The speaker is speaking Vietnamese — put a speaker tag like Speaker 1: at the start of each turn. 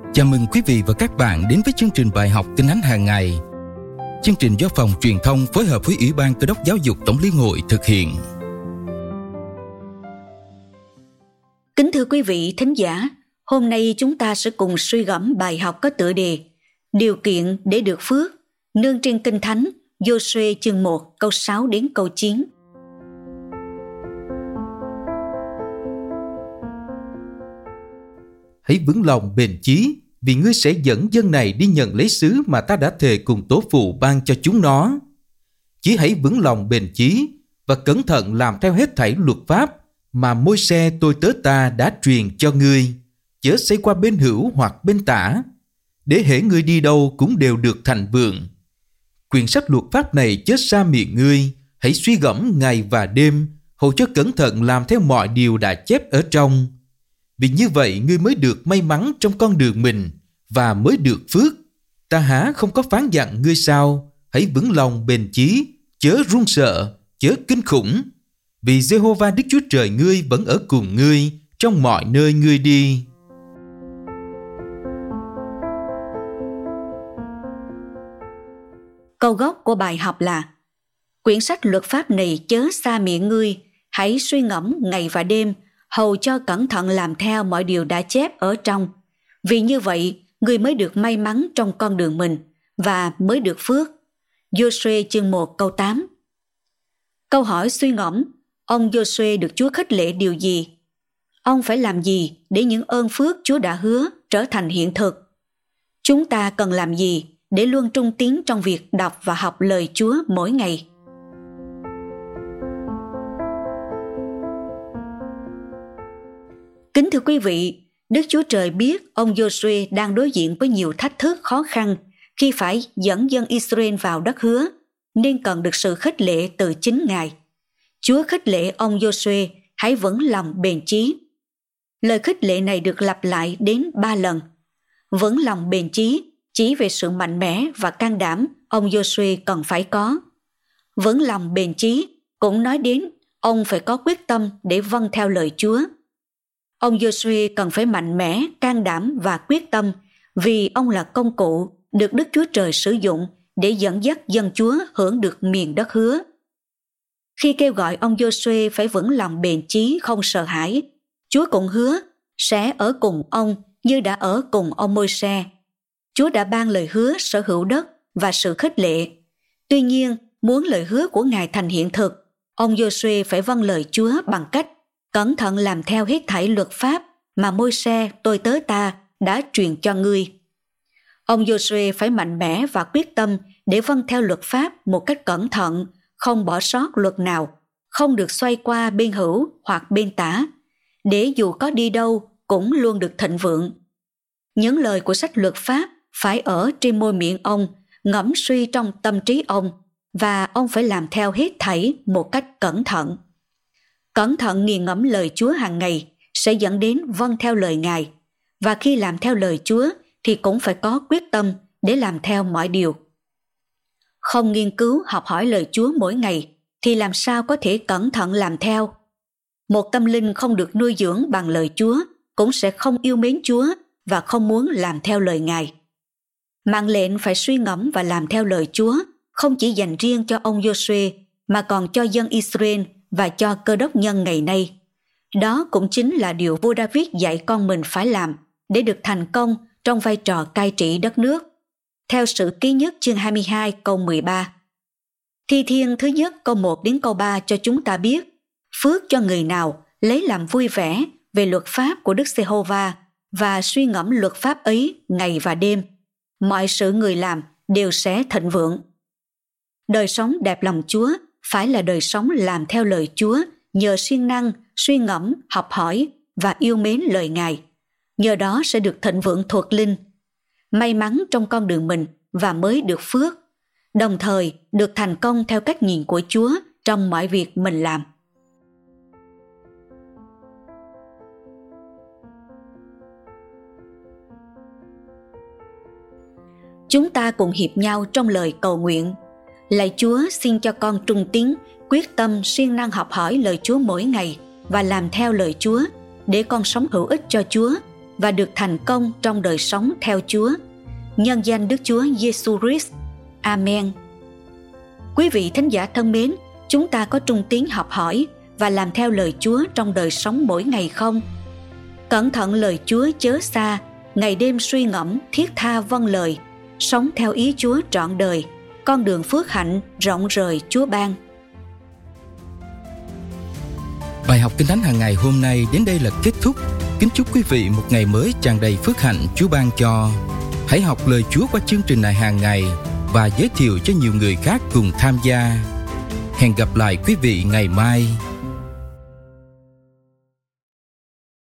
Speaker 1: Chào mừng quý vị và các bạn đến với chương trình bài học Kinh Thánh hàng ngày. Chương trình do Phòng Truyền thông phối hợp với Ủy ban Cơ đốc Giáo dục Tổng Liên hội thực hiện.
Speaker 2: Kính thưa quý vị thính giả, hôm nay chúng ta sẽ cùng suy gẫm bài học có tựa đề Điều kiện để được phước, nương trên Kinh Thánh Giô-suê chương 1 câu 6 đến câu 9.
Speaker 3: Hãy vững lòng bền chí, vì ngươi sẽ dẫn dân này đi nhận lấy xứ mà ta đã thề cùng tổ phụ ban cho chúng nó. Chỉ hãy vững lòng bền chí và cẩn thận làm theo hết thảy luật pháp mà Môi-se tôi tớ ta đã truyền cho ngươi, chớ xây qua bên hữu hoặc bên tả, để hễ ngươi đi đâu cũng đều được thành vượng. Quyển sách luật pháp này chớ xa miệng ngươi, hãy suy gẫm ngày và đêm, hầu cho cẩn thận làm theo mọi điều đã chép ở trong. Vì như vậy ngươi mới được may mắn trong con đường mình và mới được phước. Ta há không có phán dặn ngươi sao? Hãy vững lòng bền chí, chớ run sợ, chớ kinh khủng. Vì Giê-hô-va Đức Chúa Trời ngươi vẫn ở cùng ngươi trong mọi nơi ngươi đi.
Speaker 2: Câu gốc của bài học là: quyển sách luật pháp này chớ xa miệng ngươi, hãy suy ngẫm ngày và đêm, hầu cho cẩn thận làm theo mọi điều đã chép ở trong. Vì như vậy, ngươi mới được may mắn trong con đường mình và mới được phước. Giô-suê chương 1 câu 8. Câu hỏi suy ngẫm, ông Giô-suê được Chúa khích lệ điều gì? Ông phải làm gì để những ơn phước Chúa đã hứa trở thành hiện thực? Chúng ta cần làm gì để luôn trung tín trong việc đọc và học lời Chúa mỗi ngày? Kính thưa quý vị, Đức Chúa Trời biết ông Giô-suê đang đối diện với nhiều thách thức khó khăn khi phải dẫn dân Israel vào đất hứa, nên cần được sự khích lệ từ chính Ngài. Chúa khích lệ ông Giô-suê hãy vững lòng bền chí. Lời khích lệ này được lặp lại đến 3 lần. Vững lòng bền chí chỉ về sự mạnh mẽ và can đảm ông Giô-suê cần phải có. Vững lòng bền chí cũng nói đến ông phải có quyết tâm để vâng theo lời Chúa. Ông Giô-suê cần phải mạnh mẽ, can đảm và quyết tâm vì ông là công cụ được Đức Chúa Trời sử dụng để dẫn dắt dân Chúa hưởng được miền đất hứa. Khi kêu gọi ông Giô-suê phải vững lòng bền chí không sợ hãi, Chúa cũng hứa sẽ ở cùng ông như đã ở cùng ông Môi-se. Chúa đã ban lời hứa sở hữu đất và sự khích lệ. Tuy nhiên, muốn lời hứa của Ngài thành hiện thực, ông Giô-suê phải vâng lời Chúa bằng cách cẩn thận làm theo hết thảy luật pháp mà Môi-se tôi tớ ta đã truyền cho ngươi. Ông Giô-suê phải mạnh mẽ và quyết tâm để vâng theo luật pháp một cách cẩn thận, không bỏ sót luật nào, không được xoay qua bên hữu hoặc bên tả, để dù có đi đâu cũng luôn được thịnh vượng. Những lời của sách luật pháp phải ở trên môi miệng ông, ngẫm suy trong tâm trí ông, và ông phải làm theo hết thảy một cách cẩn thận. Cẩn thận nghiền ngẫm lời Chúa hàng ngày sẽ dẫn đến vâng theo lời Ngài, và khi làm theo lời Chúa thì cũng phải có quyết tâm để làm theo mọi điều. Không nghiên cứu học hỏi lời Chúa mỗi ngày thì làm sao có thể cẩn thận làm theo? Một tâm linh không được nuôi dưỡng bằng lời Chúa cũng sẽ không yêu mến Chúa và không muốn làm theo lời Ngài. Mạng lệnh phải suy ngẫm và làm theo lời Chúa không chỉ dành riêng cho ông Giô-suê mà còn cho dân Israel và cho cơ đốc nhân ngày nay. Đó cũng chính là điều vua David dạy con mình phải làm để được thành công trong vai trò cai trị đất nước. Theo Sử Ký Nhất chương 22 câu 13. Thi Thiên thứ nhất câu 1 đến câu 3 cho chúng ta biết: phước cho người nào lấy làm vui vẻ về luật pháp của Đức Giê-hô-va và suy ngẫm luật pháp ấy ngày và đêm. Mọi sự người làm đều sẽ thịnh vượng. Đời sống đẹp lòng Chúa phải là đời sống làm theo lời Chúa nhờ siêng năng, suy ngẫm, học hỏi và yêu mến lời Ngài. Nhờ đó sẽ được thịnh vượng thuộc linh, may mắn trong con đường mình và mới được phước, đồng thời được thành công theo cách nhìn của Chúa trong mọi việc mình làm. Chúng ta cùng hiệp nhau trong lời cầu nguyện. Lạy Chúa, xin cho con trung tín, quyết tâm siêng năng học hỏi lời Chúa mỗi ngày và làm theo lời Chúa, để con sống hữu ích cho Chúa và được thành công trong đời sống theo Chúa. Nhân danh Đức Chúa Giêsu Christ. Amen. Quý vị thính giả thân mến, chúng ta có trung tín học hỏi và làm theo lời Chúa trong đời sống mỗi ngày không? Cẩn thận lời Chúa chớ xa, ngày đêm suy ngẫm, thiết tha vâng lời, sống theo ý Chúa trọn đời, con đường phước hạnh rộng rời Chúa ban.
Speaker 1: Bài học Kinh Thánh hàng ngày hôm nay đến đây là kết thúc. Kính chúc quý vị một ngày mới tràn đầy phước hạnh Chúa ban cho. Hãy học lời Chúa qua chương trình này hàng ngày và giới thiệu cho nhiều người khác cùng tham gia. Hẹn gặp lại quý vị ngày mai.